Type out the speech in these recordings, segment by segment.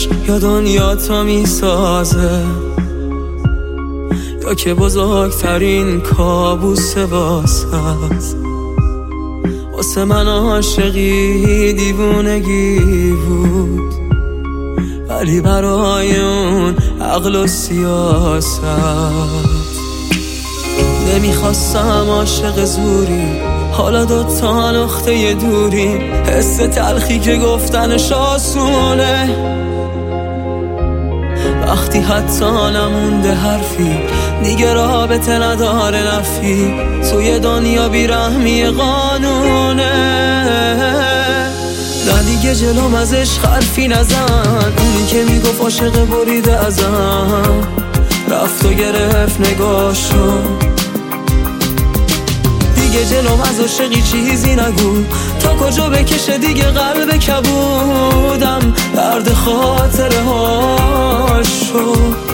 عشق یا دنیا تا میسازه، یا که بزرگترین کابوس واسه من عاشقی دیوونگی بود، ولی برای اون عقل و سیاست. نمیخواستم عاشق زوری، حالا دوتا نقطه دوری، حس تلخی که گفتنش آسونه، وقتی حتی نمونده حرفی دیگه رابطه نداره نفی، توی دنیا بیرحمی قانونه. نه دیگه جلوم ازش حرفی نزن، اونی که میگفت عاشق بریده ازم، رفت و گرفت نگاهشو. دیگه جلوم از عاشقی چیزی نگو، تا کجا بکشه دیگه قلب کبودم، درد خاطره هاشو.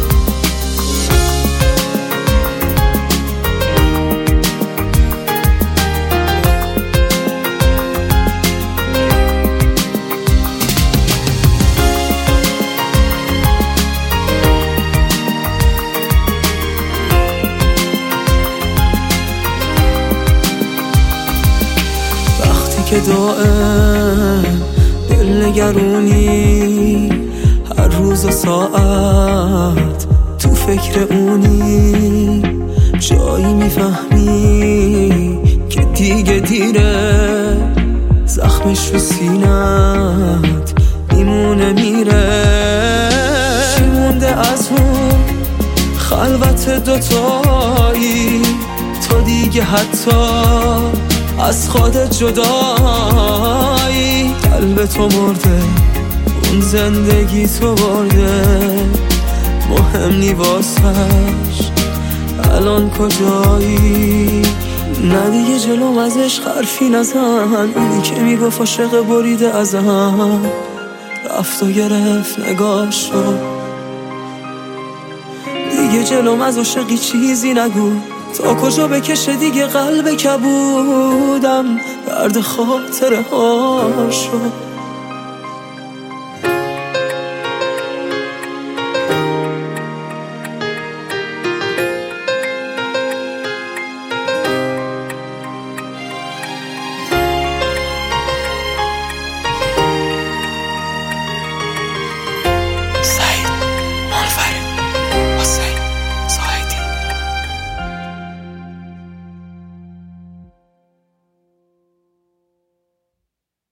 که دائم دل نگرونی، هر روز و ساعت تو فکر اونی، جایی میفهمی که دیگه دیره، زخمش رو سینت میمونه میره. چی مونده از اون خلوت دوتایی، تو دیگه حتی از خودت جدایی، قلب تو مرده، اون زندگی تو برده، مهم نی واسش الان کجایی. نه دیگه جلوم ازش حرفی نزن، اونی که میگفت عاشق بریده ازم، رفت و گرفت نگاهشو. دیگه جلوم از عاشقی چیزی نگو، تا کجا بکشه دیگه قلب کبودم، درد خاطره هاشو.